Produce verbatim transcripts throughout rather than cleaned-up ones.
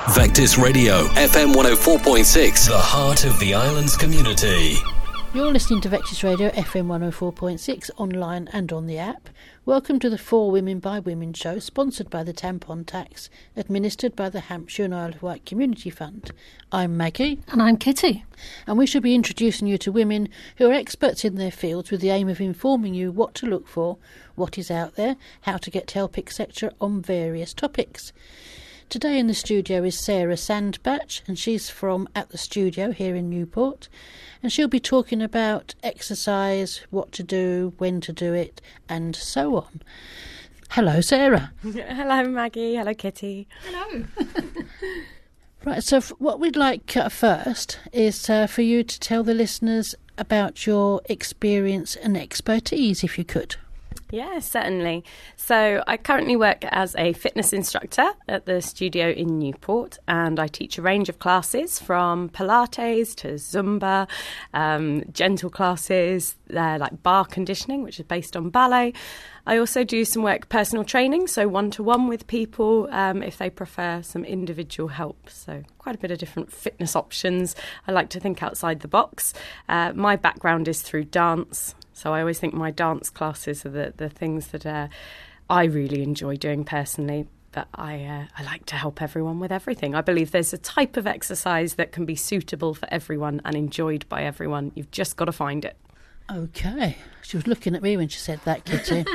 Vectis Radio, F M one oh four point six, the heart of the islands community. You're listening to Vectis Radio, F M one oh four point six, online and on the app. Welcome to the For Women by Women show, sponsored by the Tampon Tax, administered by the Hampshire and Isle of Wight Community Fund. I'm Maggie. And I'm Kitty. And we shall be introducing you to women who are experts in their fields with the aim of informing you what to look for, what is out there, how to get help, et cetera on various topics. Today in the studio is Sarah Sandbach, and she's from At the Studio here in Newport, and she'll be talking about exercise, what to do, when to do it, and so on. Hello, Sarah. Hello, Maggie. Hello, Kitty. Hello. Right, so f- what we'd like uh, first is uh, for you to tell the listeners about your experience and expertise, if you could. Yeah, certainly. So I currently work as a fitness instructor at the studio in Newport, and I teach a range of classes from Pilates to Zumba, um, gentle classes uh, like bar conditioning, which is based on ballet. I also do some work personal training, so one-to-one with people um, if they prefer some individual help. So quite a bit of different fitness options. I like to think outside the box. Uh, my background is through dance. So I always think my dance classes are the, the things that uh, I really enjoy doing personally, but I uh, I like to help everyone with everything. I believe there's a type of exercise that can be suitable for everyone and enjoyed by everyone. You've just got to find it. Okay. She was looking at me when she said that, Kitty.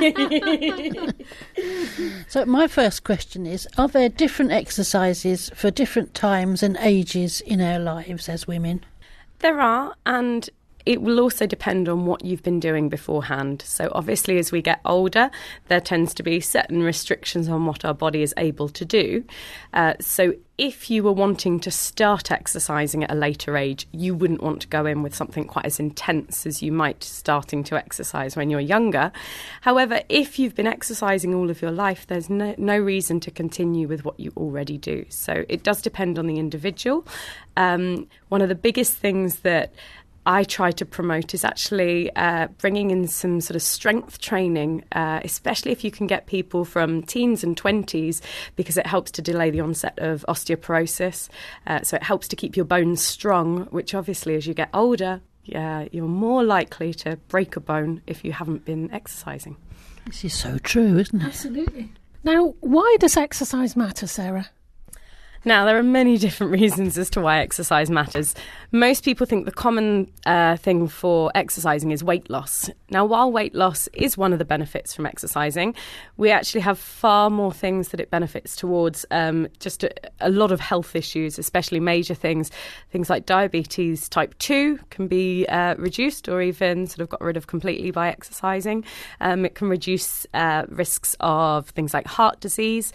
So my first question is, are there different exercises for different times and ages in our lives as women? There are, and it will also depend on what you've been doing beforehand. So obviously as we get older, there tends to be certain restrictions on what our body is able to do. Uh, so if you were wanting to start exercising at a later age, you wouldn't want to go in with something quite as intense as you might starting to exercise when you're younger. However, if you've been exercising all of your life, there's no, no reason to continue with what you already do. So it does depend on the individual. Um, one of the biggest things that I try to promote is actually uh, bringing in some sort of strength training, uh, especially if you can get people from teens and twenties, because it helps to delay the onset of osteoporosis. Uh, so it helps to keep your bones strong, which obviously as you get older, yeah, you're more likely to break a bone if you haven't been exercising. This is so true, isn't it? Absolutely. Now, why does exercise matter, Sarah? Now, there are many different reasons as to why exercise matters. Most people think the common uh, thing for exercising is weight loss. Now, while weight loss is one of the benefits from exercising, we actually have far more things that it benefits towards, um, just a, a lot of health issues, especially major things. Things like diabetes type two can be uh, reduced or even sort of got rid of completely by exercising. Um, it can reduce uh, risks of things like heart disease,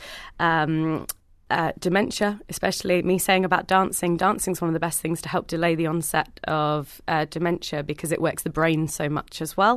um Uh, dementia, especially. Me saying about dancing, dancing is one of the best things to help delay the onset of uh, dementia because it works the brain so much as well.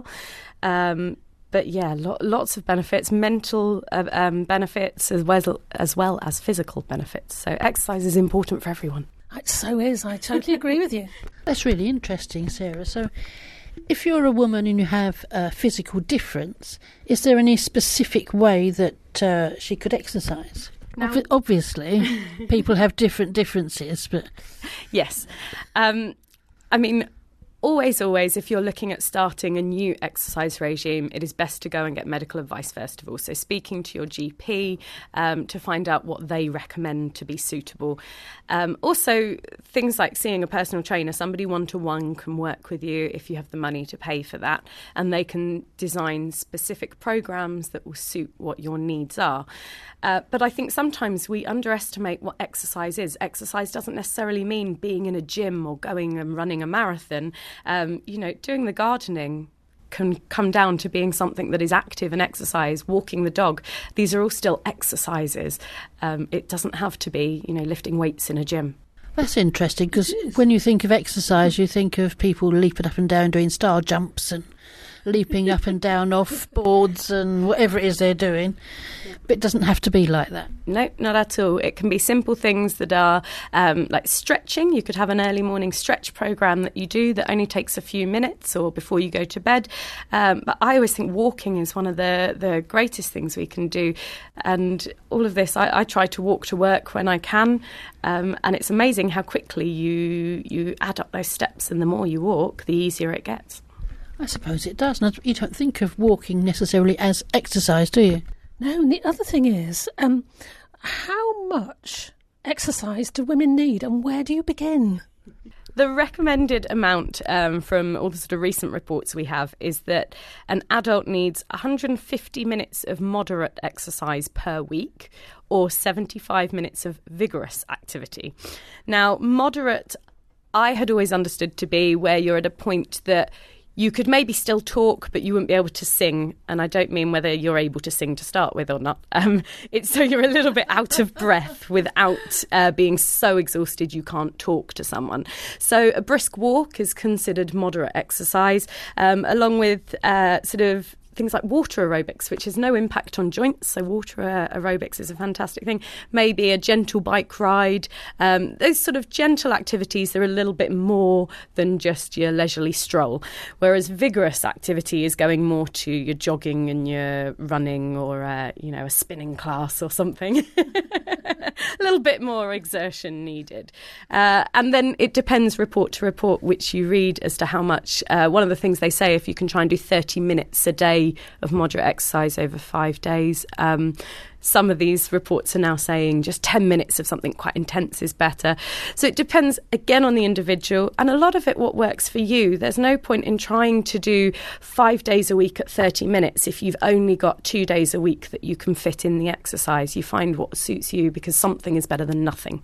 Um, but yeah, lo- lots of benefits, mental uh, um, benefits as well, as well as physical benefits. So exercise is important for everyone. It so is. I totally agree with you. That's really interesting, Sarah. So if you're a woman and you have a physical difference, is there any specific way that uh, she could exercise? Now, Ob- obviously, people have different differences, but... Yes. Um, I mean, always, always, if you're looking at starting a new exercise regime, it is best to go and get medical advice first of all. So speaking to your G P um, to find out what they recommend to be suitable. Um, also, things like seeing a personal trainer, somebody one-to-one can work with you if you have the money to pay for that, and they can design specific programs that will suit what your needs are. Uh, but I think sometimes we underestimate what exercise is. Exercise doesn't necessarily mean being in a gym or going and running a marathon. Um, you know, doing the gardening can come down to being something that is active and exercise, walking the dog. These are all still exercises. Um, it doesn't have to be, you know, lifting weights in a gym. That's interesting, because when you think of exercise, you think of people leaping up and down doing star jumps and leaping up and down off boards and whatever it is they're doing. But it doesn't have to be like that. No, not at all. It can be simple things that are um, like stretching. You could have an early morning stretch program that you do that only takes a few minutes or before you go to bed. Um, but I always think walking is one of the, the greatest things we can do. And all of this, I, I try to walk to work when I can. Um, and it's amazing how quickly you you add up those steps, and the more you walk, the easier it gets. I suppose it does. And you don't think of walking necessarily as exercise, do you? No, and the other thing is, um, how much exercise do women need, and where do you begin? The recommended amount um, from all the sort of recent reports we have is that an adult needs one hundred fifty minutes of moderate exercise per week or seventy-five minutes of vigorous activity. Now, moderate, I had always understood to be where you're at a point that you could maybe still talk, but you wouldn't be able to sing. And I don't mean whether you're able to sing to start with or not. Um, it's so you're a little bit out of breath without uh, being so exhausted you can't talk to someone. So a brisk walk is considered moderate exercise, um, along with uh, sort of things like water aerobics, which has no impact on joints. So water uh, aerobics is a fantastic thing. Maybe a gentle bike ride. Um, those sort of gentle activities are a little bit more than just your leisurely stroll. Whereas vigorous activity is going more to your jogging and your running or, uh, you know, a spinning class or something. A little bit more exertion needed. Uh, and then it depends report to report which you read as to how much. Uh, one of the things they say, if you can try and do thirty minutes a day of moderate exercise over five days. Um, some of these reports are now saying just ten minutes of something quite intense is better. So it depends, again, on the individual, and a lot of it what works for you. There's no point in trying to do five days a week at thirty minutes if you've only got two days a week that you can fit in the exercise. You find what suits you, because something is better than nothing.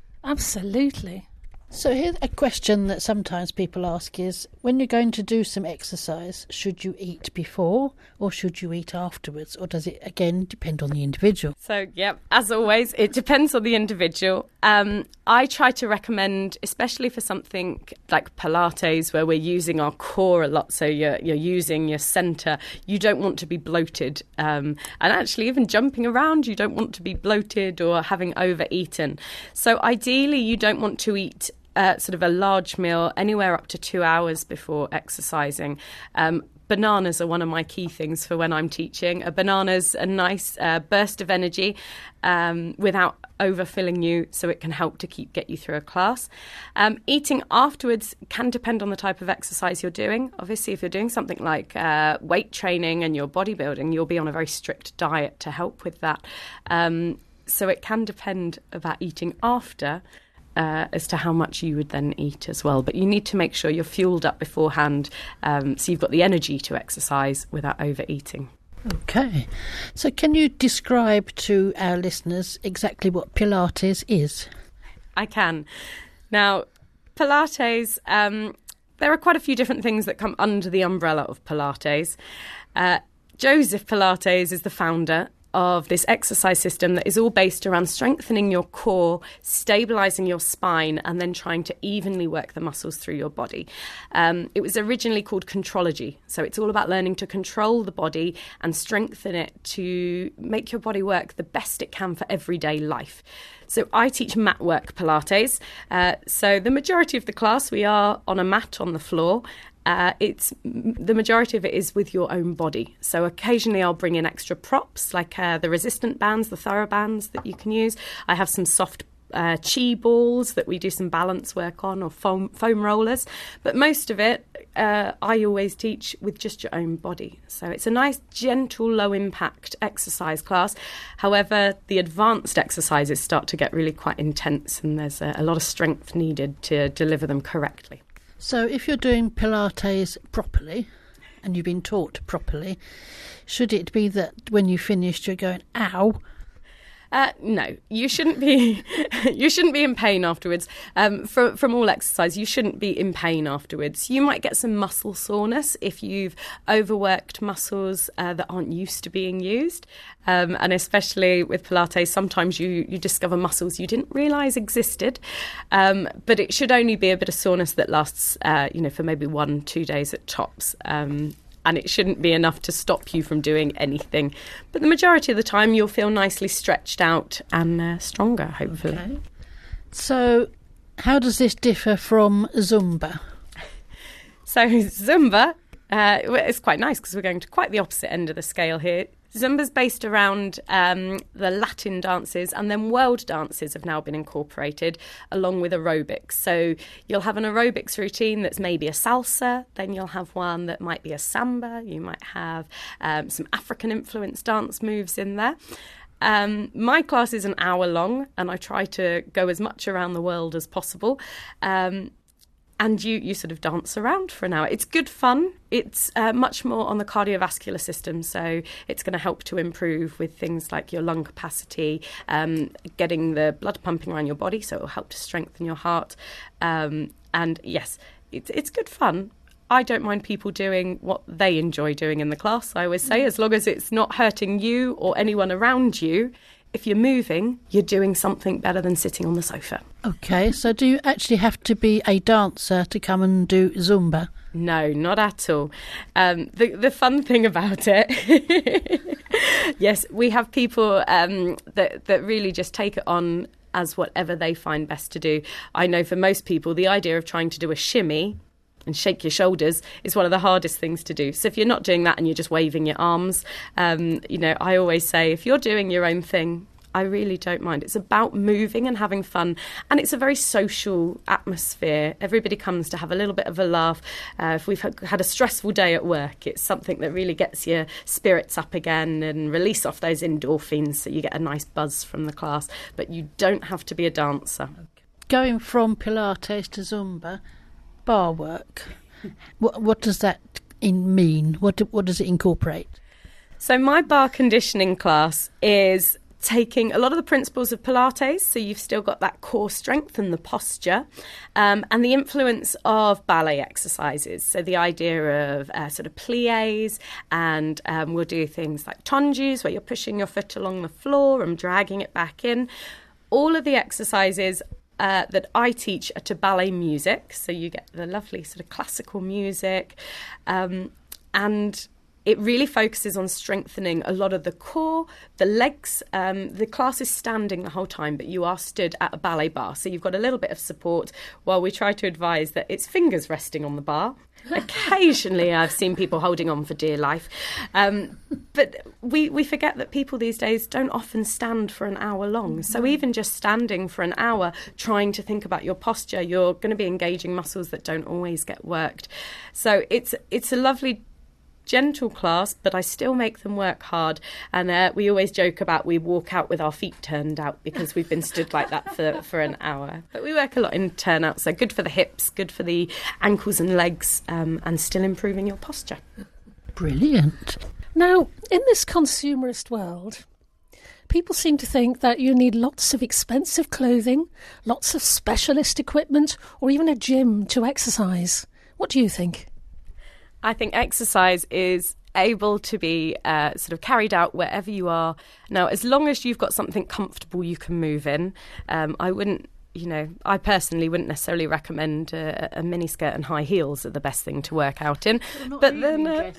Absolutely. So here's a question that sometimes people ask is, when you're going to do some exercise, should you eat before or should you eat afterwards? Or does it, again, depend on the individual? So, yeah, as always, it depends on the individual. Um, I try to recommend, especially for something like Pilates, where we're using our core a lot, so you're, you're using your centre, you don't want to be bloated. Um, and actually, even jumping around, you don't want to be bloated or having overeaten. So ideally, you don't want to eat Uh, sort of a large meal anywhere up to two hours before exercising. Um, bananas are one of my key things for when I'm teaching. A banana's a nice uh, burst of energy um, without overfilling you, so it can help to keep get you through a class. Um, eating afterwards can depend on the type of exercise you're doing. Obviously, if you're doing something like uh, weight training and you're bodybuilding, you'll be on a very strict diet to help with that. Um, so it can depend about eating after. Uh, as to how much you would then eat as well. But you need to make sure you're fueled up beforehand, um, so you've got the energy to exercise without overeating. Okay. So can you describe to our listeners exactly what Pilates is? I can. Now, Pilates, um, there are quite a few different things that come under the umbrella of Pilates. Uh, Joseph Pilates is the founder of this exercise system that is all based around strengthening your core, stabilising your spine, and then trying to evenly work the muscles through your body. Um, it was originally called Contrology, so it's all about learning to control the body and strengthen it to make your body work the best it can for everyday life. So I teach mat work Pilates. Uh, so the majority of the class, we are on a mat on the floor. Uh, it's the majority of it is with your own body. So occasionally I'll bring in extra props like uh, the resistant bands, the TheraBands that you can use. I have some soft uh, chi balls that we do some balance work on, or foam, foam rollers. But most of it uh, I always teach with just your own body. So it's a nice, gentle, low-impact exercise class. However, the advanced exercises start to get really quite intense, and there's a, a lot of strength needed to deliver them correctly. So if you're doing Pilates properly, and you've been taught properly, should it be that when you finished you're going, ow? Uh, no, you shouldn't be. You shouldn't be in pain afterwards. Um, from from all exercise, you shouldn't be in pain afterwards. You might get some muscle soreness if you've overworked muscles uh, that aren't used to being used, um, and especially with Pilates, sometimes you you discover muscles you didn't realise existed. Um, but it should only be a bit of soreness that lasts, uh, you know, for maybe one two days at tops. Um, and it shouldn't be enough to stop you from doing anything. But the majority of the time, you'll feel nicely stretched out and uh, stronger, hopefully. Okay. So, how does this differ from Zumba? So, Zumba, uh, it's quite nice because we're going to quite the opposite end of the scale here. Zumba's based around um, the Latin dances, and then world dances have now been incorporated along with aerobics. So you'll have an aerobics routine that's maybe a salsa, then you'll have one that might be a samba, you might have um, some African influenced dance moves in there. Um, my class is an hour long, and I try to go as much around the world as possible. Um, And you, you sort of dance around for an hour. It's good fun. It's uh, much more on the cardiovascular system, so it's going to help to improve with things like your lung capacity, um, getting the blood pumping around your body, so it will help to strengthen your heart. Um, and yes, it's it's good fun. I don't mind people doing what they enjoy doing in the class. I always say, as long as it's not hurting you or anyone around you, if you're moving, you're doing something better than sitting on the sofa. Okay, so do you actually have to be a dancer to come and do Zumba? No, not at all. Um, the the fun thing about it, yes, we have people um, that that really just take it on as whatever they find best to do. I know for most people, the idea of trying to do a shimmy and shake your shoulders is one of the hardest things to do. So if you're not doing that and you're just waving your arms, um, you know, I always say if you're doing your own thing, I really don't mind. It's about moving and having fun, and it's a very social atmosphere. Everybody comes to have a little bit of a laugh. Uh, if we've had a stressful day at work, it's something that really gets your spirits up again and release off those endorphins, so you get a nice buzz from the class. But you don't have to be a dancer. Going from Pilates to Zumba, bar work, what, what does that in mean? What what does it incorporate? So my bar conditioning class is taking a lot of the principles of Pilates, so you've still got that core strength and the posture, um, and the influence of ballet exercises. So the idea of uh, sort of pliés, and um, we'll do things like tondus, where you're pushing your foot along the floor and dragging it back in. All of the exercises Uh, that I teach are to ballet music, so you get the lovely sort of classical music, um, and it really focuses on strengthening a lot of the core, the legs. Um, the class is standing the whole time, but you are stood at a ballet bar, so you've got a little bit of support while we try to advise that it's fingers resting on the bar. Occasionally I've seen people holding on for dear life. Um, but we, we forget that people these days don't often stand for an hour long. So even just standing for an hour, trying to think about your posture, you're going to be engaging muscles that don't always get worked. So it's it's a lovely gentle class, but I still make them work hard. And uh, we always joke about we walk out with our feet turned out because we've been stood like that for, for an hour. But we work a lot in turnouts, so good for the hips, good for the ankles and legs, um, and still improving your posture. Brilliant. Now, in this consumerist world, people seem to think that you need lots of expensive clothing, lots of specialist equipment, or even a gym to exercise. What do you think? I think exercise is able to be uh, sort of carried out wherever you are. Now, as long as you've got something comfortable you can move in, um, I wouldn't, you know, I personally wouldn't necessarily recommend uh, a miniskirt and high heels are the best thing to work out in. Well, but then, uh,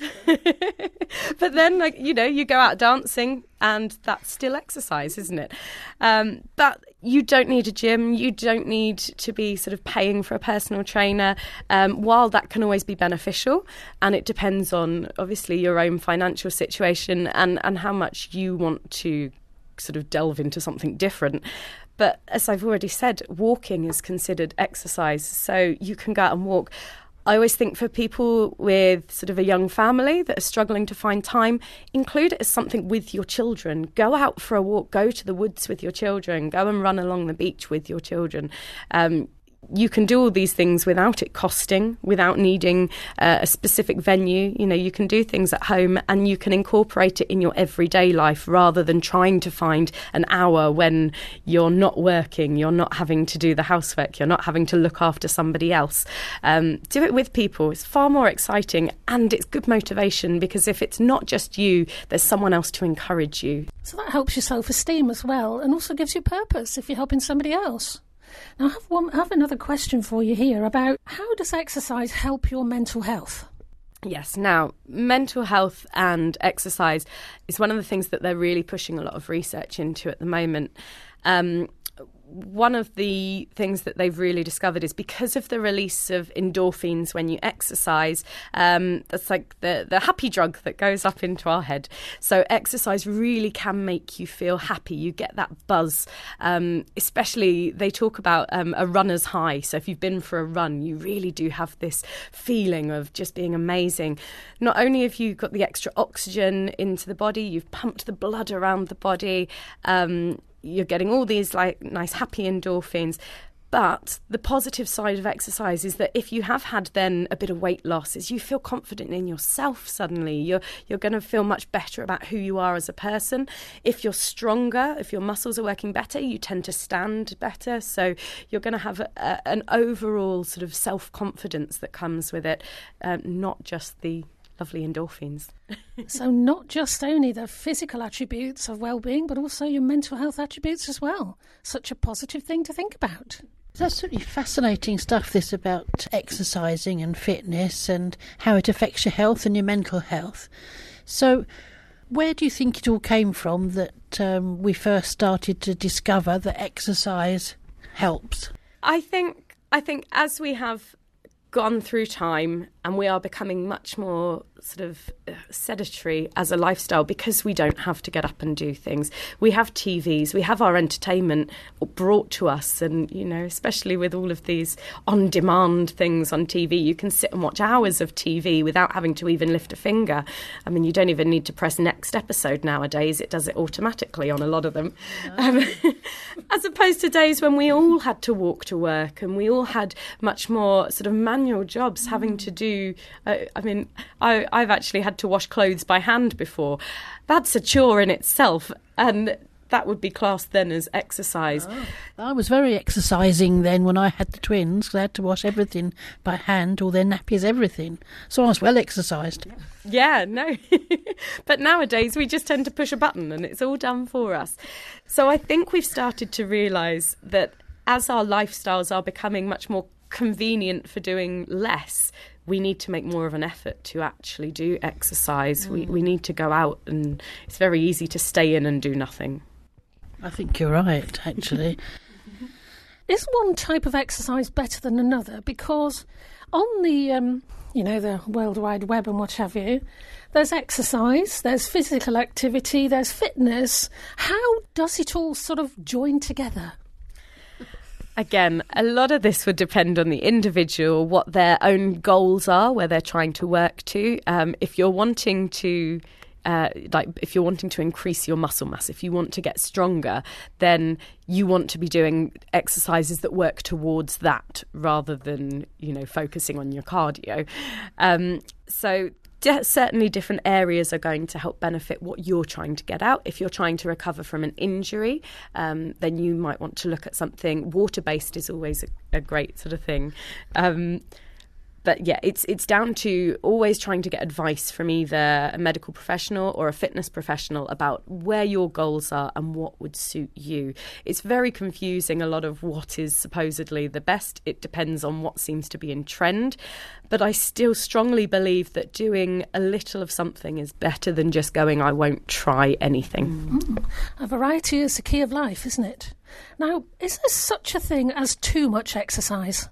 but then, like, you know, you go out dancing and that's still exercise, isn't it? Um, but you don't need a gym. You don't need to be sort of paying for a personal trainer. Um, while that can always be beneficial, and it depends on obviously your own financial situation and, and how much you want to sort of delve into something different. But as I've already said, walking is considered exercise, so you can go out and walk. I always think for people with sort of a young family that are struggling to find time, include it as something with your children. Go out for a walk, go to the woods with your children, go and run along the beach with your children. Um, you can do all these things without it costing, without needing uh, a specific venue. You know, you can do things at home and you can incorporate it in your everyday life rather than trying to find an hour when you're not working, you're not having to do the housework, you're not having to look after somebody else. Um, do it with people. It's far more exciting and it's good motivation, because if it's not just you, there's someone else to encourage you. So that helps your self-esteem as well, and also gives you purpose if you're helping somebody else. Now, I have, one, I have another question for you here about how does exercise help your mental health? Yes. Now, mental health and exercise is one of the things that they're really pushing a lot of research into at the moment. Um, one of the things that they've really discovered is because of the release of endorphins when you exercise, um, that's like the, the happy drug that goes up into our head. So exercise really can make you feel happy. You get that buzz, um, especially they talk about um, a runner's high. So if you've been for a run, you really do have this feeling of just being amazing. Not only have you got the extra oxygen into the body, you've pumped the blood around the body, um, you're getting all these like nice happy endorphins. But the positive side of exercise is that if you have had then a bit of weight loss, is you feel confident in yourself suddenly. You're you're going to feel much better about who you are as a person. If you're stronger, if your muscles are working better, you tend to stand better. So you're going to have a, a, an overall sort of self-confidence that comes with it, um, not just the lovely endorphins. So not just only the physical attributes of well-being, but also your mental health attributes as well. Such a positive thing to think about. It's absolutely fascinating stuff, this about exercising and fitness and how it affects your health and your mental health. So where do you think it all came from that um, we first started to discover that exercise helps? I think I think as we have gone through time and we are becoming much more sort of sedentary as a lifestyle because we don't have to get up and do things. We have T Vs, we have our entertainment brought to us, and, you know, especially with all of these on-demand things on T V, you can sit and watch hours of T V without having to even lift a finger. I mean, you don't even need to press next episode nowadays. It does it automatically on a lot of them. No. Um, as opposed to days when we all had to walk to work and we all had much more sort of manual jobs, mm. having to do, uh, I mean, I I've actually had to wash clothes by hand before. That's a chore in itself, and that would be classed then as exercise. Oh. I was very exercising then when I had the twins, because I had to wash everything by hand, all their nappies, everything. So I was well exercised. Yeah, no. But nowadays we just tend to push a button and it's all done for us. So I think we've started to realise that as our lifestyles are becoming much more convenient for doing less, we need to make more of an effort to actually do exercise. Mm. We we need to go out, and it's very easy to stay in and do nothing. I think you're right, actually. Is one type of exercise better than another? Because on the, um, you know, the World Wide Web and what have you, there's exercise, there's physical activity, there's fitness. How does it all sort of join together? Again, a lot of this would depend on the individual, what their own goals are, where they're trying to work to. Um, if you're wanting to, uh, like, if you're wanting to increase your muscle mass, if you want to get stronger, then you want to be doing exercises that work towards that rather than, you know, focusing on your cardio. Um, so. Certainly different areas are going to help benefit what you're trying to get out. If you're trying to recover from an injury, um, then you might want to look at something. Water-based is always a, a great sort of thing. Um, But yeah, it's it's down to always trying to get advice from either a medical professional or a fitness professional about where your goals are and what would suit you. It's very confusing, a lot of what is supposedly the best. It depends on what seems to be in trend. But I still strongly believe that doing a little of something is better than just going, I won't try anything. Mm. A variety is the key of life, isn't it? Now, is there such a thing as too much exercise?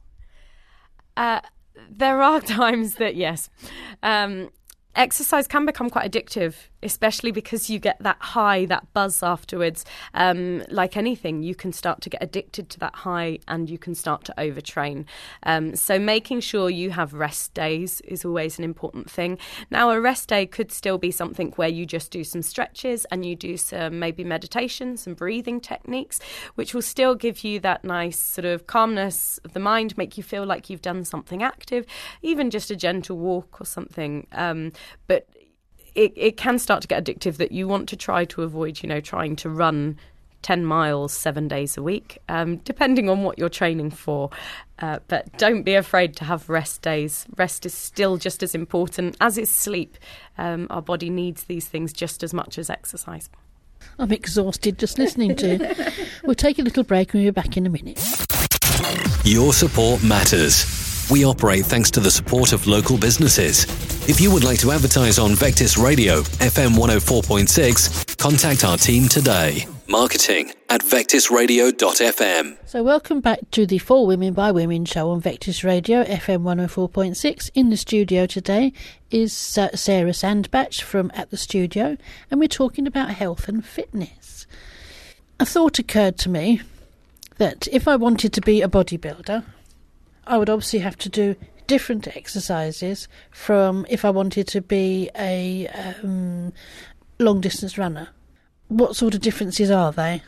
Uh There are times that, yes, um, exercise can become quite addictive, especially because you get that high, that buzz afterwards. Um, like anything, you can start to get addicted to that high and you can start to overtrain. Um, so making sure you have rest days is always an important thing. Now, a rest day could still be something where you just do some stretches and you do some maybe meditation, some breathing techniques, which will still give you that nice sort of calmness of the mind, make you feel like you've done something active, even just a gentle walk or something. Um, but It, it can start to get addictive that you want to try to avoid, you know, trying to run ten miles seven days a week, um, depending on what you're training for. Uh, but don't be afraid to have rest days. Rest is still just as important as is sleep. Um, our body needs these things just as much as exercise. I'm exhausted just listening to it. We'll take a little break and we'll be back in a minute. Your support matters. We operate thanks to the support of local businesses. If you would like to advertise on Vectis Radio, F M one oh four point six, contact our team today. Marketing at vectis radio dot f m. So welcome back to the For Women by Women show on Vectis Radio, F M one oh four point six. In the studio today is uh, Sarah Sandbach from At The Studio, and we're talking about health and fitness. A thought occurred to me that if I wanted to be a bodybuilder, I would obviously have to do different exercises from if I wanted to be a um, long-distance runner. What sort of differences are they?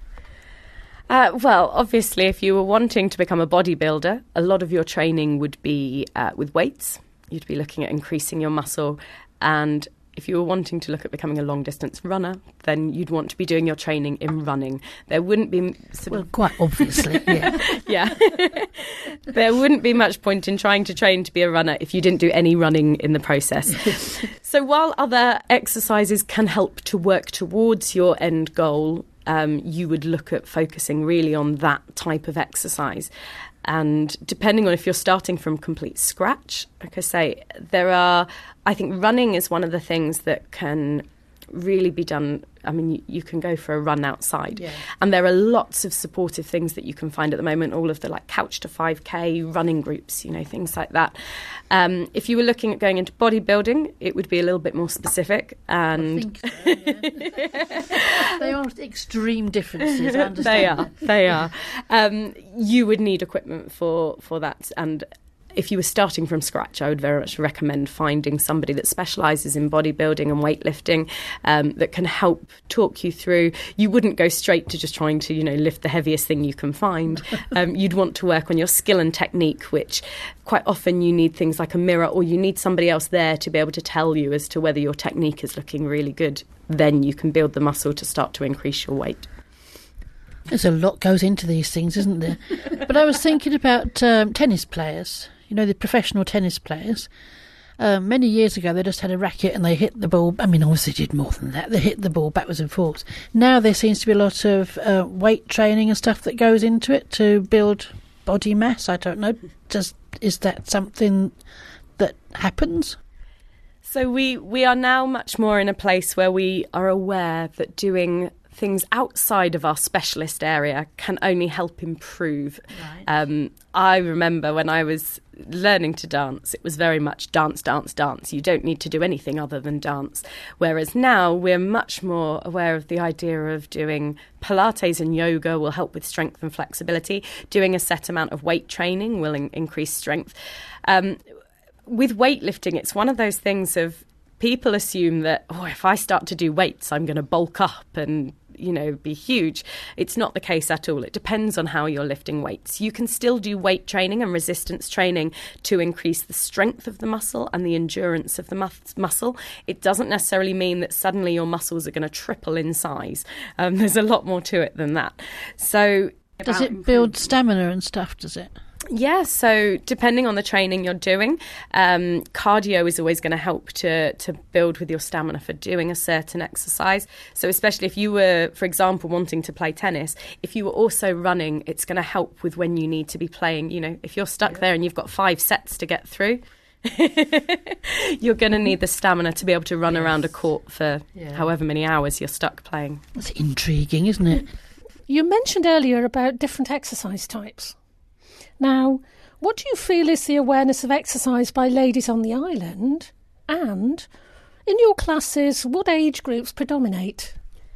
Uh, well, obviously, if you were wanting to become a bodybuilder, a lot of your training would be uh, with weights. You'd be looking at increasing your muscle. And if you were wanting to look at becoming a long-distance runner, then you'd want to be doing your training in running. There wouldn't be... Sort well, of quite obviously, yeah. yeah. There wouldn't be much point in trying to train to be a runner if you didn't do any running in the process. So while other exercises can help to work towards your end goal, um, you would look at focusing really on that type of exercise. And depending on if you're starting from complete scratch, like I say, there are, I think running is one of the things that can really be done. I mean, you, you can go for a run outside, yeah. And there are lots of supportive things that you can find at the moment, all of the like Couch to five K running groups, you know, things like that. Um, if you were looking at going into bodybuilding, it would be a little bit more specific. And I think so, yeah. They are extreme differences, I understand. They are, they are. Um, you would need equipment for, for that, and if you were starting from scratch, I would very much recommend finding somebody that specialises in bodybuilding and weightlifting um, that can help talk you through. You wouldn't go straight to just trying to, you know, lift the heaviest thing you can find. Um, you'd want to work on your skill and technique, which quite often you need things like a mirror, or you need somebody else there to be able to tell you as to whether your technique is looking really good. Then you can build the muscle to start to increase your weight. There's a lot goes into these things, isn't there? But I was thinking about um, tennis players. You know, the professional tennis players. Um, many years ago, they just had a racket and they hit the ball. I mean, obviously they did more than that. They hit the ball backwards and forwards. Now there seems to be a lot of uh, weight training and stuff that goes into it to build body mass. I don't know. Does, is that something that happens? So we, we are now much more in a place where we are aware that doing things outside of our specialist area can only help improve. Right. Um, I remember when I was learning to dance, it was very much dance, dance, dance. You don't need to do anything other than dance. Whereas now we're much more aware of the idea of doing Pilates and yoga will help with strength and flexibility. Doing a set amount of weight training will in- increase strength. Um, with weightlifting, it's one of those things of people assume that, oh, if I start to do weights, I'm going to bulk up and, you know, be huge. It's not the case at all. It depends on how you're lifting weights. You can still do weight training and resistance training to increase the strength of the muscle and the endurance of the mus- muscle. It doesn't necessarily mean that suddenly your muscles are going to triple in size. Um, there's a lot more to it than that. So, does it build stamina and stuff, does it? Yeah, so depending on the training you're doing, um, cardio is always going to help to to build with your stamina for doing a certain exercise. So especially if you were, for example, wanting to play tennis, if you were also running, it's going to help with when you need to be playing. You know, if you're stuck yeah. there and you've got five sets to get through, you're going to need the stamina to be able to run yes. around a court for yeah. however many hours you're stuck playing. That's intriguing, isn't it? You mentioned earlier about different exercise types. Now, what do you feel is the awareness of exercise by ladies on the island? And in your classes, what age groups predominate?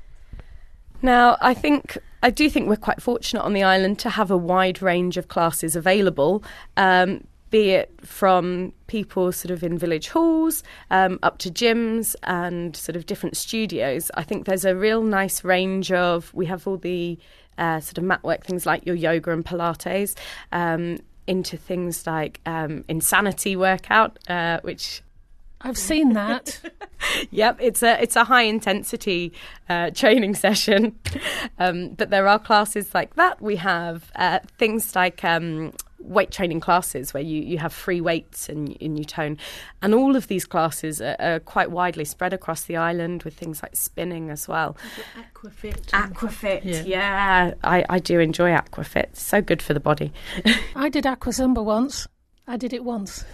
Now, I think I do think we're quite fortunate on the island to have a wide range of classes available, um, be it from people sort of in village halls um, up to gyms and sort of different studios. I think there's a real nice range of, we have all the uh, sort of mat work, things like your yoga and Pilates, um, into things like um, Insanity workout, uh, which... I've seen that. Yep, it's a it's a high intensity uh, training session, um, but there are classes like that. We have uh, things like um, weight training classes where you, you have free weights and, and you tone, and all of these classes are, are quite widely spread across the island with things like spinning as well. Aquafit. Aquafit, yeah, yeah I, I do enjoy Aquafit. It's so good for the body. I did Aqua Zumba once. I did it once.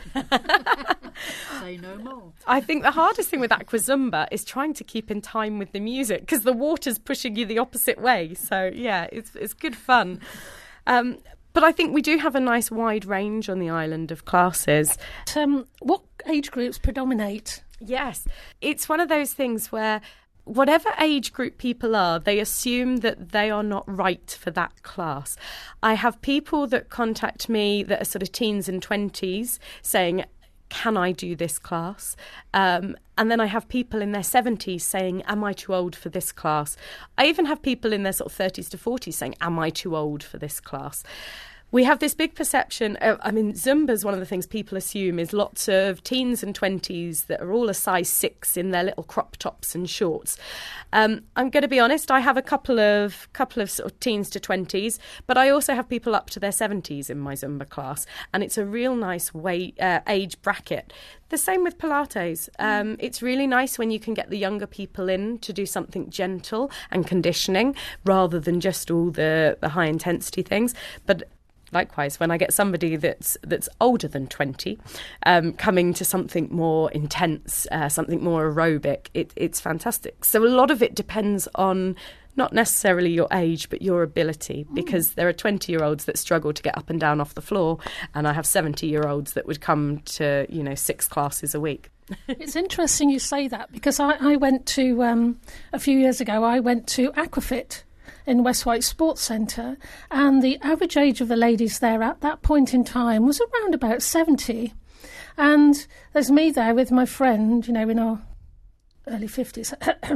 Say no more. I think the hardest thing with Aqua Zumba is trying to keep in time with the music because the water's pushing you the opposite way. So, yeah, it's it's good fun. Um, but I think we do have a nice wide range on the island of classes. Um, what age groups predominate? Yes, it's one of those things where whatever age group people are, they assume that they are not right for that class. I have people that contact me that are sort of teens and twenties saying, can I do this class? Um, and then I have people in their seventies saying, am I too old for this class? I even have people in their sort of thirties to forties saying, am I too old for this class? We have this big perception, of, I mean, Zumba is one of the things people assume is lots of teens and twenties that are all a size six in their little crop tops and shorts. Um, I'm going to be honest, I have a couple of couple of sort of teens to twenties, but I also have people up to their seventies in my Zumba class, and it's a real nice way, uh, age bracket. The same with Pilates. Um, it's really nice when you can get the younger people in to do something gentle and conditioning rather than just all the, the high intensity things. But likewise, when I get somebody that's that's older than twenty um, coming to something more intense, uh, something more aerobic, it, it's fantastic. So a lot of it depends on not necessarily your age, but your ability, because there are twenty-year-olds that struggle to get up and down off the floor, and I have seventy-year-olds that would come to, you know, six classes a week. It's interesting you say that, because I, I went to, um, a few years ago, I went to Aquafit in West White Sports Centre, and the average age of the ladies there at that point in time was around about seventy. And there's me there with my friend, you know, in our early fifties.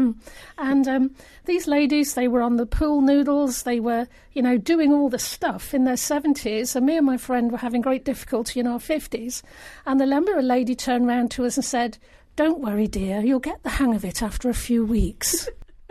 And um, these ladies, they were on the pool noodles, they were, you know, doing all the stuff in their seventies, and me and my friend were having great difficulty in our fifties. And the lumber lady turned round to us and said, "Don't worry, dear, you'll get the hang of it after a few weeks."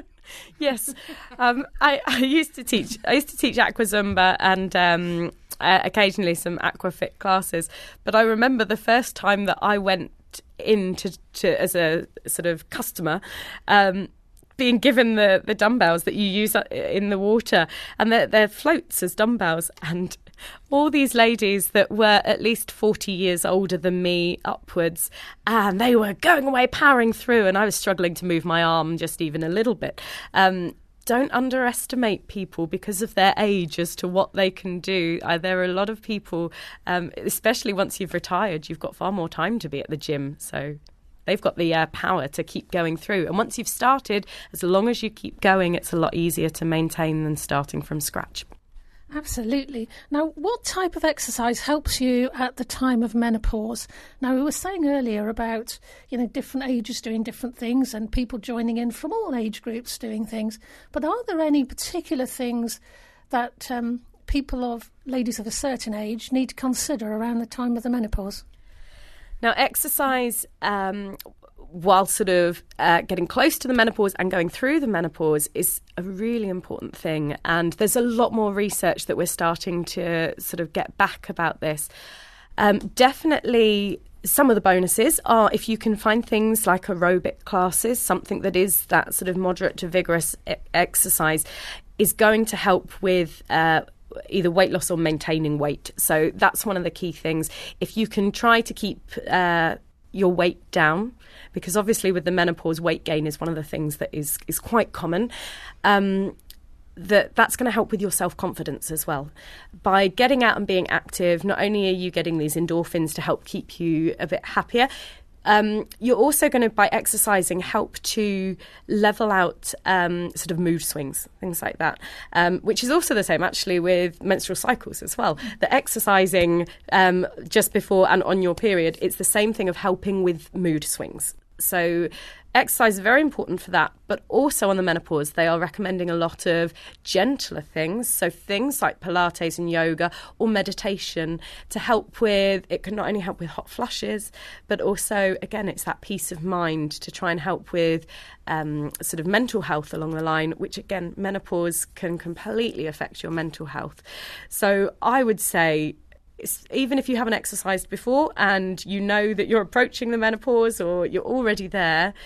Yes, um, I, I used to teach. I used to teach Aqua Zumba and um, uh, occasionally some Aquafit classes. But I remember the first time that I went in to, to as a sort of customer, um, being given the, the dumbbells that you use in the water, and they're, they're floats as dumbbells, and all these ladies that were at least forty years older than me upwards, and they were going away powering through, and I was struggling to move my arm just even a little bit. Um, don't underestimate people because of their age as to what they can do. Uh, there are a lot of people, um, especially once you've retired, you've got far more time to be at the gym, so they've got the uh, power to keep going through. And once you've started, as long as you keep going, it's a lot easier to maintain than starting from scratch. Absolutely. Now, what type of exercise helps you at the time of menopause? Now, we were saying earlier about, you know, different ages doing different things and people joining in from all age groups doing things. But are there any particular things that um, people of ladies of a certain age need to consider around the time of the menopause? Now, exercise, um, while sort of uh, getting close to the menopause and going through the menopause, is a really important thing. And there's a lot more research that we're starting to sort of get back about this. Um, definitely, some of the bonuses are if you can find things like aerobic classes, something that is that sort of moderate to vigorous e- exercise is going to help with uh either weight loss or maintaining weight. So that's one of the key things. If you can try to keep uh, your weight down, because obviously with the menopause, weight gain is one of the things that is, is quite common, um, that that's going to help with your self-confidence as well. By getting out and being active, not only are you getting these endorphins to help keep you a bit happier, Um, you're also going to, by exercising, help to level out um, sort of mood swings, things like that, um, which is also the same actually with menstrual cycles as well. The exercising um, just before and on your period, it's the same thing of helping with mood swings. So exercise is very important for that, but also on the menopause, they are recommending a lot of gentler things. So things like Pilates and yoga or meditation to help with, it can not only help with hot flushes, but also, again, it's that peace of mind to try and help with um, sort of mental health along the line, which again, menopause can completely affect your mental health. So I would say, It's, even if you haven't exercised before and you know that you're approaching the menopause or you're already there,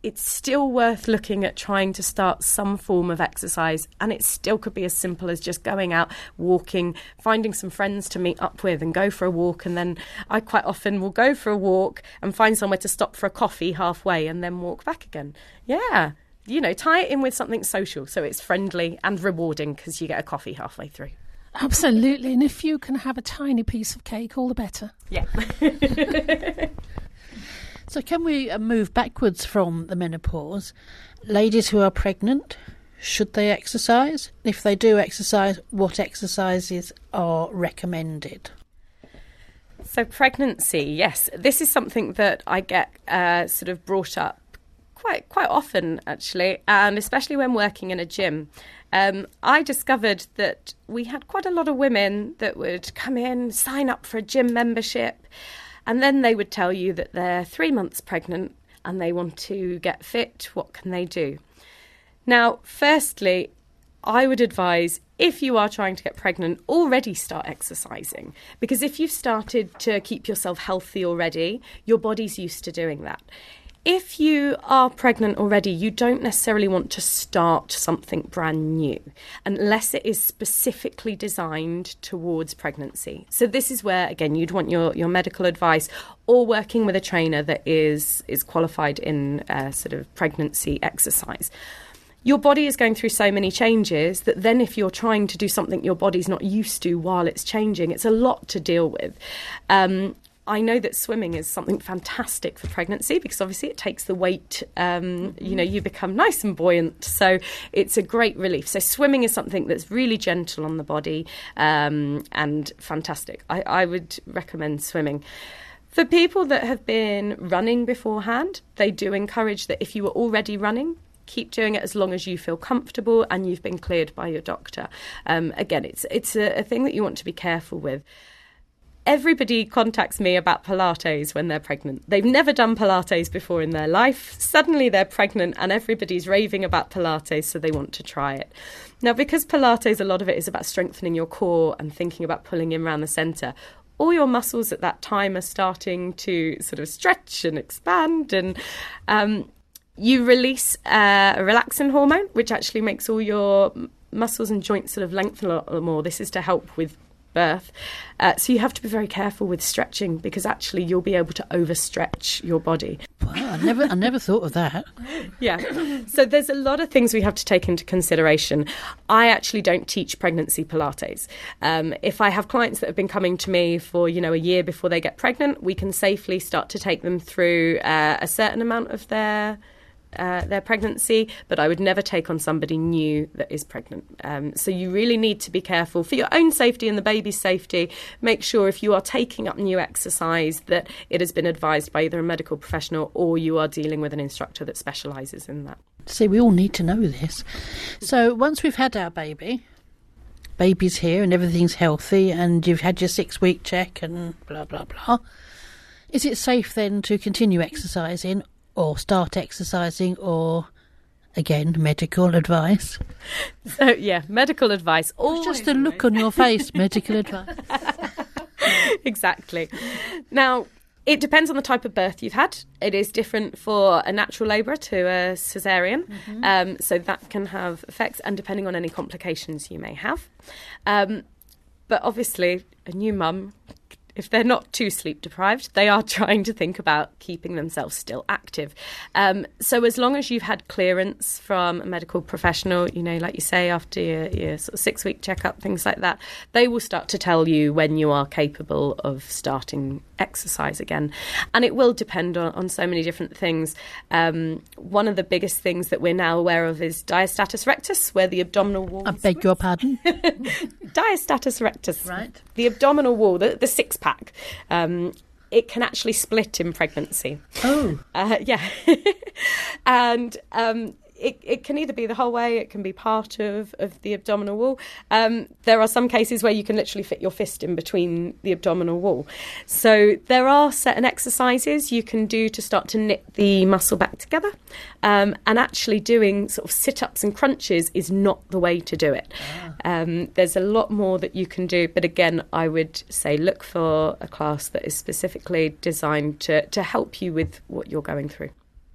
it's still worth looking at trying to start some form of exercise, and it still could be as simple as just going out, walking, finding some friends to meet up with and go for a walk. And then I quite often will go for a walk and find somewhere to stop for a coffee halfway and then walk back again. Yeah, you know, tie it in with something social so it's friendly and rewarding because you get a coffee halfway through. Absolutely, and if you can have a tiny piece of cake, all the better. Yeah. So can we uh, move backwards from the menopause? Ladies who are pregnant, should they exercise? If they do exercise, what exercises are recommended? So pregnancy, yes. This is something that I get uh, sort of brought up quite quite often, actually, and especially when working in a gym. Um, I discovered that we had quite a lot of women that would come in, sign up for a gym membership, and then they would tell you that they're three months pregnant and they want to get fit. What can they do? Now, firstly, I would advise, if you are trying to get pregnant, already start exercising. Because if you've started to keep yourself healthy already, your body's used to doing that. If you are pregnant already, you don't necessarily want to start something brand new unless it is specifically designed towards pregnancy. So this is where, again, you'd want your, your medical advice or working with a trainer that is, is qualified in uh, sort of pregnancy exercise. Your body is going through so many changes that then if you're trying to do something your body's not used to while it's changing, it's a lot to deal with. Um, I know that swimming is something fantastic for pregnancy because obviously it takes the weight, um, you know, you become nice and buoyant. So it's a great relief. So swimming is something that's really gentle on the body um, and fantastic. I, I would recommend swimming. For people that have been running beforehand, they do encourage that if you were already running, keep doing it as long as you feel comfortable and you've been cleared by your doctor. Um, again, it's, it's a, a thing that you want to be careful with. Everybody contacts me about Pilates when they're pregnant. They've never done Pilates before in their life. Suddenly they're pregnant and everybody's raving about Pilates, so they want to try it. Now, because Pilates, a lot of it is about strengthening your core and thinking about pulling in around the centre, all your muscles at that time are starting to sort of stretch and expand, and um, you release uh, a relaxin hormone, which actually makes all your muscles and joints sort of lengthen a lot more. This is to help with birth. Uh, so you have to be very careful with stretching because actually you'll be able to overstretch your body. Wow, I never, I never thought of that. Yeah. So there's a lot of things we have to take into consideration. I actually don't teach pregnancy Pilates. Um, if I have clients that have been coming to me for, you know, a year before they get pregnant, we can safely start to take them through uh, a certain amount of their Uh, their pregnancy, but I would never take on somebody new that is pregnant. Um, so you really need to be careful for your own safety and the baby's safety. Make sure if you are taking up new exercise that it has been advised by either a medical professional or you are dealing with an instructor that specialises in that. See, we all need to know this. So once we've had our baby, baby's here and everything's healthy and you've had your six-week check and blah, blah, blah, is it safe then to continue exercising or start exercising, or, again, medical advice? So, yeah, medical advice. It's just the look on your face, medical advice. Exactly. Now, it depends on the type of birth you've had. It is different for a natural labour to a caesarean, mm-hmm. um, so that can have effects, and depending on any complications you may have. Um, but obviously, a new mum, if they're not too sleep deprived, they are trying to think about keeping themselves still active. Um, so as long as you've had clearance from a medical professional, you know, like you say, after your, your sort of six-week checkup, things like that, they will start to tell you when you are capable of starting exercise again. And it will depend on, on so many different things. Um, one of the biggest things that we're now aware of is diastasis rectus, where the abdominal wall... I beg your pardon? Diastasis rectus. Right. The abdominal wall, the, the six-pack. Um, it can actually split in pregnancy. Oh. Uh, yeah. and... Um, It, it can either be the whole way, it can be part of, of the abdominal wall. Um, there are some cases where you can literally fit your fist in between the abdominal wall. So there are certain exercises you can do to start to knit the muscle back together. Um, and actually doing sort of sit-ups and crunches is not the way to do it. Ah. Um, there's a lot more that you can do. But again, I would say look for a class that is specifically designed to, to help you with what you're going through.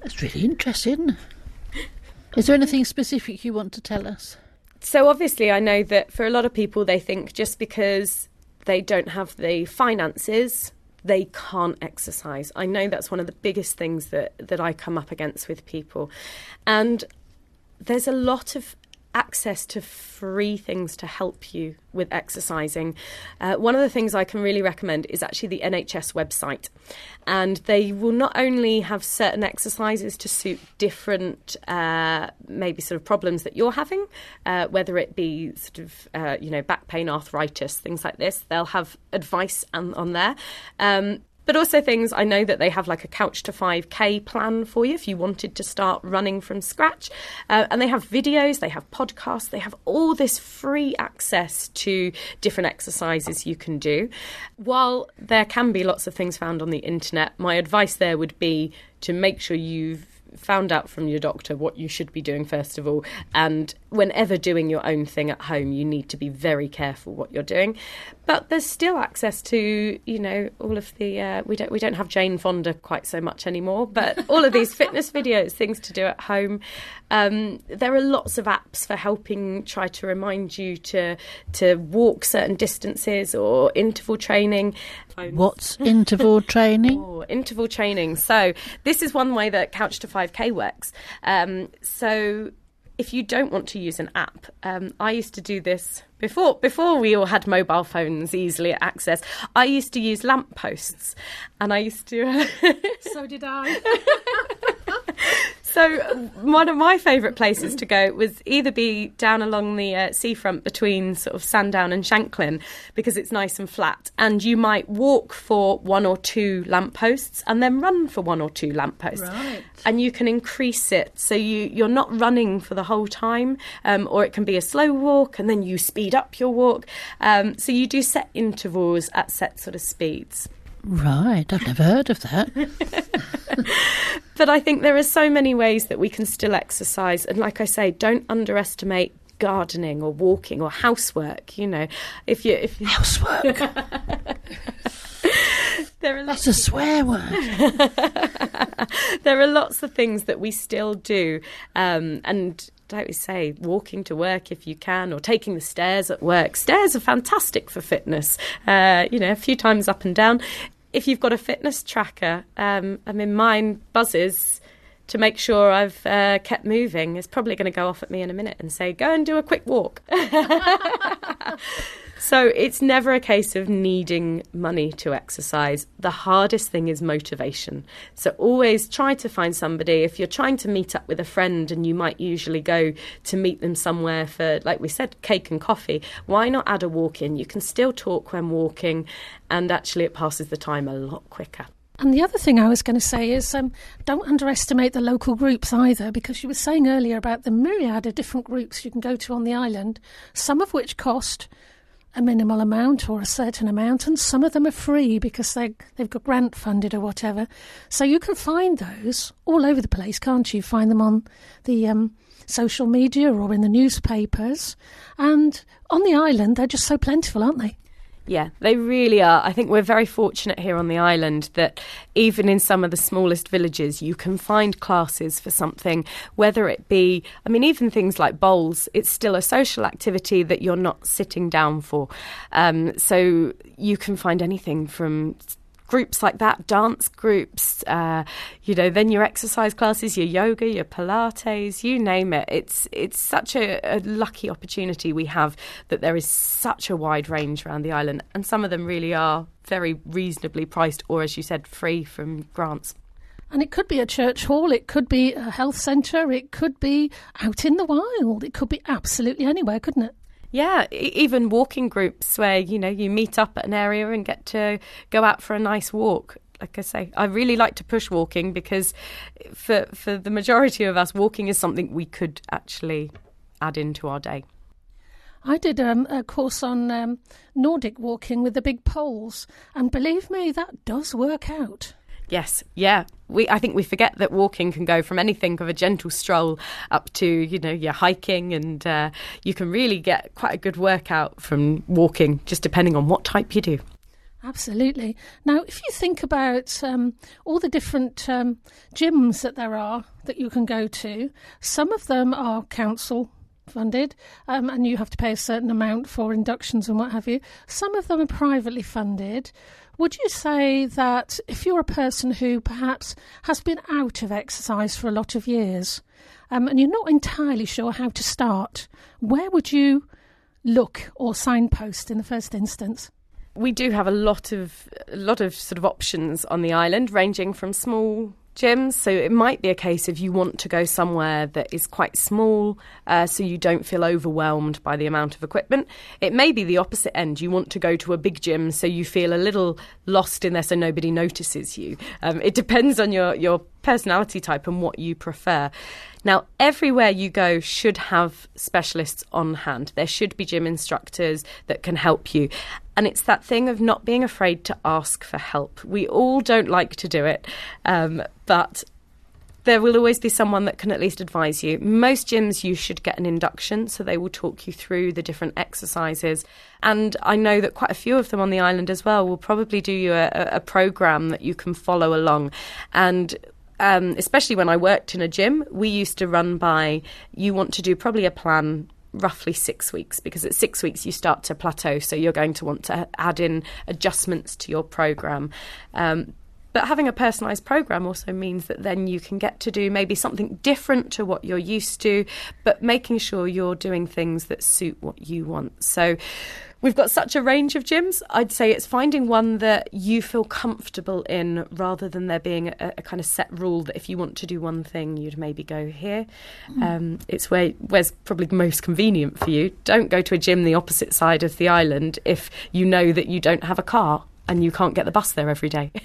That's really interesting. Is there anything specific you want to tell us? So obviously I know that for a lot of people they think just because they don't have the finances, they can't exercise. I know that's one of the biggest things that, that I come up against with people. And there's a lot of access to free things to help you with exercising. Uh, one of the things I can really recommend is actually the N H S website. And they will not only have certain exercises to suit different, uh, maybe sort of problems that you're having, uh, whether it be sort of, uh, you know, back pain, arthritis, things like this. They'll have advice on, on there. Um, But also things, I know that they have like a Couch to five K plan for you if you wanted to start running from scratch. Uh, and they have videos, they have podcasts, they have all this free access to different exercises you can do. While there can be lots of things found on the internet, my advice there would be to make sure you've found out from your doctor what you should be doing first of all, and whenever doing your own thing at home you need to be very careful what you're doing. But there's still access to, you know, all of the uh, we don't we don't have Jane Fonda quite so much anymore, but all of these fitness videos, things to do at home. Um, there are lots of apps for helping try to remind you to to walk certain distances, or interval training. What's interval training? Oh, interval training. So this is one way that Couch to five K works. Um, so if you don't want to use an app, um, I used to do this before before we all had mobile phones easily at access. I used to use lampposts, and I used to... So did I. So one of my favourite places to go was either be down along the uh, seafront between sort of Sandown and Shanklin, because it's nice and flat, and you might walk for one or two lampposts and then run for one or two lampposts. Right. And you can increase it, so you, you're not running for the whole time, um, or it can be a slow walk and then you speed up your walk. Um, so you do set intervals at set sort of speeds. Right, I've never heard of that. But I think there are so many ways that we can still exercise. And like I say, don't underestimate gardening or walking or housework. You know, if you... If you... Housework? There are That's a swear word. There are lots of things that we still do. Um, and... Don't we say walking to work if you can, or taking the stairs at work. Stairs are fantastic for fitness, uh, you know, a few times up and down. If you've got a fitness tracker, um, I mean, mine buzzes to make sure I've uh, kept moving. It's probably going to go off at me in a minute and say, go and do a quick walk. So it's never a case of needing money to exercise. The hardest thing is motivation. So always try to find somebody. If you're trying to meet up with a friend, and you might usually go to meet them somewhere for, like we said, cake and coffee, why not add a walk in? You can still talk when walking, and actually it passes the time a lot quicker. And the other thing I was going to say is um, don't underestimate the local groups either, because you were saying earlier about the myriad of different groups you can go to on the island, some of which cost a minimal amount or a certain amount, and some of them are free because they, they've got grant funded or whatever. So you can find those all over the place, can't you? Find them on the um, social media or in the newspapers. And on the island, they're just so plentiful, aren't they? Yeah, they really are. I think we're very fortunate here on the island that even in some of the smallest villages, you can find classes for something, whether it be, I mean, even things like bowls, it's still a social activity that you're not sitting down for. Um, so you can find anything from groups like that, dance groups, uh, you know, then your exercise classes, your yoga, your Pilates, you name it. It's it's such a, a lucky opportunity we have that there is such a wide range around the island, and some of them really are very reasonably priced, or as you said, free from grants. And it could be a church hall, it could be a health centre, it could be out in the wild, it could be absolutely anywhere, couldn't it? Yeah, e- even walking groups where, you know, you meet up at an area and get to go out for a nice walk. Like I say, I really like to push walking because for for the majority of us, walking is something we could actually add into our day. I did um, a course on um, Nordic walking with the big poles, and believe me, that does work out. Yes, yeah. We I think we forget that walking can go from anything of a gentle stroll up to, you know, your hiking, and uh, you can really get quite a good workout from walking, just depending on what type you do. Absolutely. Now, if you think about um, all the different um, gyms that there are that you can go to, some of them are council funded, um, and you have to pay a certain amount for inductions and what have you. Some of them are privately funded. Would you say that if you're a person who perhaps has been out of exercise for a lot of years, um, and you're not entirely sure how to start, where would you look or signpost in the first instance? We do have a lot of a lot of sort of options on the island, ranging from small gyms. So it might be a case if you want to go somewhere that is quite small, uh, so you don't feel overwhelmed by the amount of equipment. It may be the opposite end. You want to go to a big gym, so you feel a little lost in there, so nobody notices you. Um, it depends on your, your personality type and what you prefer. Now, everywhere you go should have specialists on hand. There should be gym instructors that can help you. And it's that thing of not being afraid to ask for help. We all don't like to do it, um, but there will always be someone that can at least advise you. Most gyms, you should get an induction, so they will talk you through the different exercises. And I know that quite a few of them on the island as well will probably do you a, a programme that you can follow along. And um, especially when I worked in a gym, we used to run by, you want to do probably a plan roughly six weeks, because at six weeks you start to plateau, so you're going to want to add in adjustments to your programme. Um, but having a personalised programme also means that then you can get to do maybe something different to what you're used to, but making sure you're doing things that suit what you want. So we've got such a range of gyms. I'd say it's finding one that you feel comfortable in, rather than there being a, a kind of set rule that if you want to do one thing, you'd maybe go here. Mm. Um, it's where where's probably most convenient for you. Don't go to a gym the opposite side of the island if you know that you don't have a car and you can't get the bus there every day.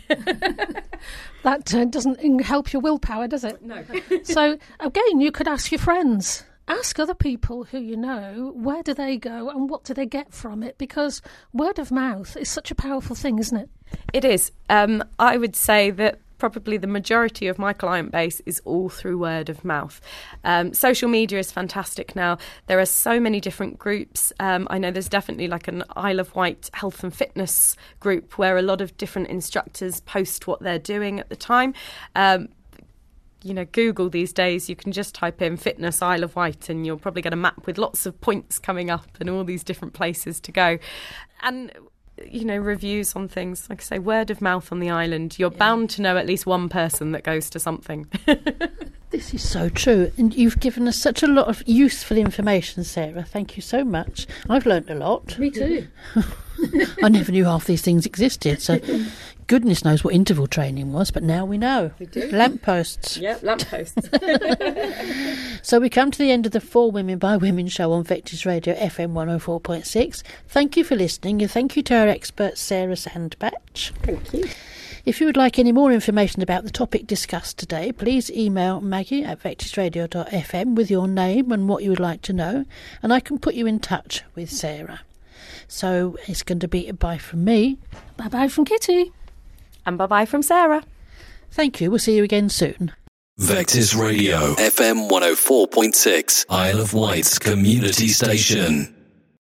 That uh, doesn't help your willpower, does it? No. So, again, you could ask your friends. Ask other people who you know, where do they go and what do they get from it? Because word of mouth is such a powerful thing, isn't it? It is. Um, I would say that probably the majority of my client base is all through word of mouth. Um, social media is fantastic now. There are so many different groups. Um, I know there's definitely like an Isle of Wight health and fitness group where a lot of different instructors post what they're doing at the time. Um, You know, Google these days, you can just type in fitness Isle of Wight and you'll probably get a map with lots of points coming up and all these different places to go. And, you know, reviews on things, like I say, word of mouth on the island. You're yeah. bound to know at least one person that goes to something. This is so true. And you've given us such a lot of useful information, Sarah. Thank you so much. I've learnt a lot. Me too. I never knew half these things existed. So goodness knows what interval training was, but now we know. We do. Lampposts. Yep, lampposts. So we come to the end of the For Women by Women show on Vectis Radio F M one oh four point six. Thank you for listening, and thank you to our expert Sarah Sandbach. Thank you. If you would like any more information about the topic discussed today, please email Maggie at vectis radio dot f m with your name and what you would like to know, and I can put you in touch with Sarah. So it's going to be a bye from me. Bye-bye from Kitty. And bye-bye from Sarah. Thank you. We'll see you again soon. Vectis Radio F M one oh four point six, Isle of Wight's community station.